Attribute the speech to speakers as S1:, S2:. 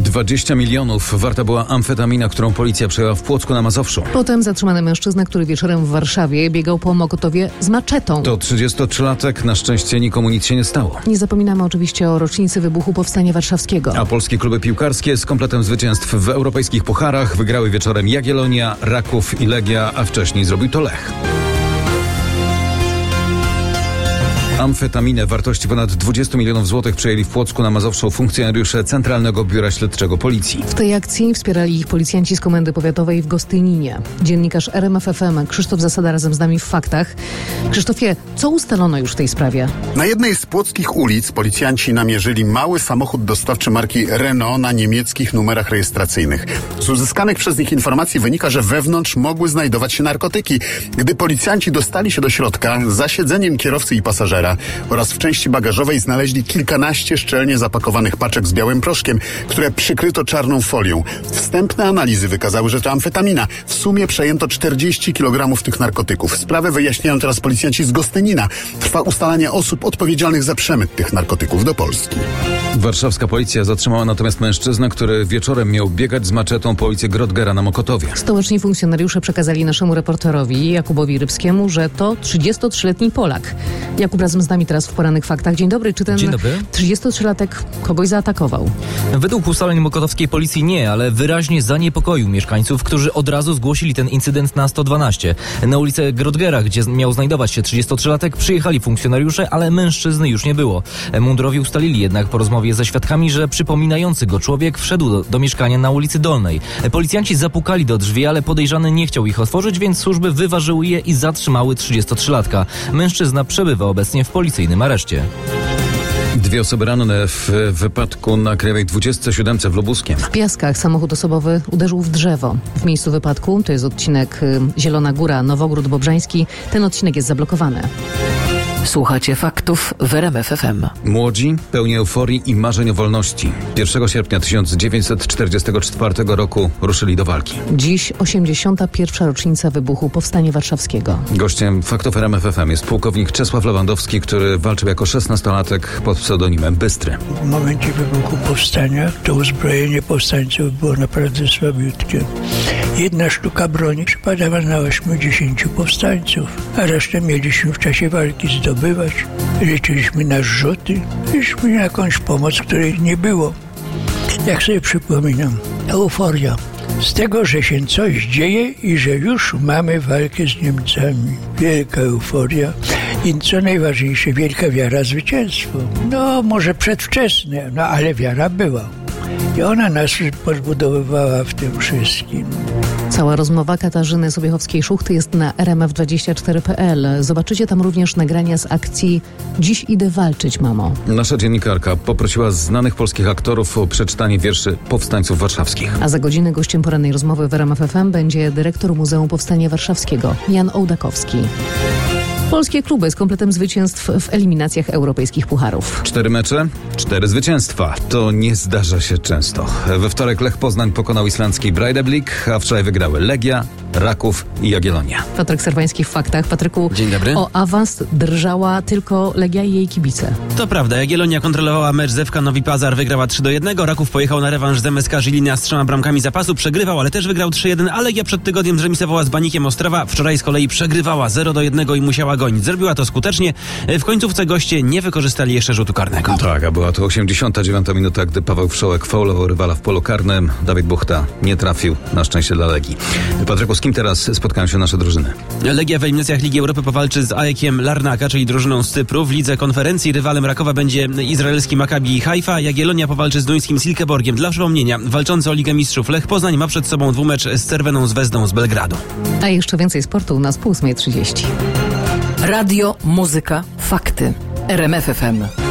S1: 20 milionów warta była amfetamina, którą policja przejęła w Płocku na Mazowszu.
S2: Potem zatrzymany mężczyzna, który wieczorem w Warszawie biegał po Mokotowie z maczetą.
S1: To 33-latek, na szczęście nikomu nic się nie stało.
S2: Nie zapominamy oczywiście o rocznicy wybuchu Powstania Warszawskiego.
S1: A polskie kluby piłkarskie z kompletem zwycięstw w europejskich pucharach wygrały wieczorem Jagiellonia, Raków i Legia, a wcześniej zrobił to Lech. Amfetaminę wartości ponad 20 milionów złotych przejęli w Płocku na Mazowszu funkcjonariusze Centralnego Biura Śledczego Policji.
S2: W tej akcji wspierali ich policjanci z Komendy Powiatowej w Gostyninie. Dziennikarz RMF FM Krzysztof Zasada razem z nami w Faktach. Krzysztofie, co ustalono już w tej sprawie?
S3: Na jednej z płockich ulic policjanci namierzyli mały samochód dostawczy marki Renault na niemieckich numerach rejestracyjnych. Z uzyskanych przez nich informacji wynika, że wewnątrz mogły znajdować się narkotyki. Gdy policjanci dostali się do środka, za siedzeniem kierowcy i pasażera oraz w części bagażowej znaleźli kilkanaście szczelnie zapakowanych paczek z białym proszkiem, które przykryto czarną folią. Wstępne analizy wykazały, że to amfetamina. W sumie przejęto 40 kg tych narkotyków. Sprawę wyjaśniają teraz policjanci z Gostynina. Trwa ustalanie osób odpowiedzialnych za przemyt tych narkotyków do Polski.
S1: Warszawska policja zatrzymała natomiast mężczyznę, który wieczorem miał biegać z maczetą po ulicy Grodgera na Mokotowie.
S2: Stoczni funkcjonariusze przekazali naszemu reporterowi Jakubowi Rybskiemu, że to 33-letni Polak. Jakub razem z nami teraz w Porannych Faktach. Dzień dobry. Czy ten 33-latek kogoś zaatakował?
S4: Według ustaleń mokotowskiej policji nie, ale wyraźnie zaniepokoił mieszkańców, którzy od razu zgłosili ten incydent na 112. Na ulicę Grodgera, gdzie miał znajdować się 33-latek, przyjechali funkcjonariusze, ale mężczyzny już nie było. Mundurowi ustalili jednak po rozmowie ze świadkami, że przypominający go człowiek wszedł do mieszkania na ulicy Dolnej. Policjanci zapukali do drzwi, ale podejrzany nie chciał ich otworzyć, więc służby wyważyły je i zatrzymały 33-latka. Mężczyzna przebywa obecnie w policyjnym areszcie.
S1: 2 osoby ranne w wypadku na Krajowej 27 w Lubuskiem.
S2: W Piaskach samochód osobowy uderzył w drzewo. W miejscu wypadku, to jest odcinek Zielona Góra, Nowogród Bobrzański, ten odcinek jest zablokowany.
S5: Słuchacie Faktów w RMF FM.
S1: Młodzi, pełni euforii i marzeń o wolności. 1 sierpnia 1944 roku ruszyli do walki.
S2: Dziś 81. rocznica wybuchu Powstania Warszawskiego.
S1: Gościem Faktów RMF FM jest pułkownik Czesław Lewandowski, który walczył jako 16-latek pod pseudonimem Bystry.
S6: W momencie wybuchu powstania to uzbrojenie powstańców było naprawdę słabiutkie. 1 sztuka broni przypadała na 80 powstańców, a resztę mieliśmy w czasie walki zdobywać. Liczyliśmy na zrzuty, liczyliśmy na jakąś pomoc, której nie było. Jak sobie przypominam, euforia z tego, że się coś dzieje i że już mamy walkę z Niemcami. Wielka euforia i co najważniejsze, wielka wiara w zwycięstwo. No może przedwczesne, no ale wiara była. I ona nas podbudowywała w tym wszystkim.
S2: Cała rozmowa Katarzyny Sobiechowskiej-Szuchty jest na rmf24.pl. Zobaczycie tam również nagrania z akcji Dziś idę walczyć, mamo.
S1: Nasza dziennikarka poprosiła znanych polskich aktorów o przeczytanie wierszy powstańców warszawskich.
S2: A za godzinę gościem porannej rozmowy w RMF FM będzie dyrektor Muzeum Powstania Warszawskiego, Jan Ołdakowski. Polskie kluby z kompletem zwycięstw w eliminacjach europejskich pucharów.
S1: 4 mecze, 4 zwycięstwa. To nie zdarza się często. We wtorek Lech Poznań pokonał islandzki Breiðablik, a wczoraj wygrały Legia, Raków i Jagiellonia.
S2: Patryk Serwański w Faktach. Patryku,
S7: dzień dobry.
S2: O awans drżała tylko Legia i jej kibice.
S7: To prawda. Jagiellonia kontrolowała mecz z FK Novi Pazar, wygrała 3-1. Raków pojechał na rewanż z MSK Żilina z 3 bramkami zapasu. Przegrywał, ale też wygrał 3-1, a Legia przed tygodniem zremisowała z Banikiem Ostrawa. Wczoraj z kolei przegrywała 0-1 i musiała gonić. Zrobiła to skutecznie. W końcówce goście nie wykorzystali jeszcze rzutu karnego.
S1: Tak, a była to 89 minuta, gdy Paweł Wszołek faulował rywala w polu karnym. Dawid Buchta nie trafił, na szczęście dla Legii. Patryku, z kim teraz spotkają się nasze drużyny?
S7: Legia w eliminacjach Ligi Europy powalczy z AEK-iem Larnaka, czyli drużyną z Cypru. W lidze konferencji rywalem Rakowa będzie izraelski Maccabi Haifa. Jagiellonia powalczy z duńskim Silkeborgiem. Dla przypomnienia, walczący o Ligę Mistrzów Lech Poznań ma przed sobą dwumecz z Cerweną Zvezdą z Belgradu.
S2: A jeszcze więcej sportu u nas po 8:30.
S5: Radio, muzyka, fakty. RMF FM.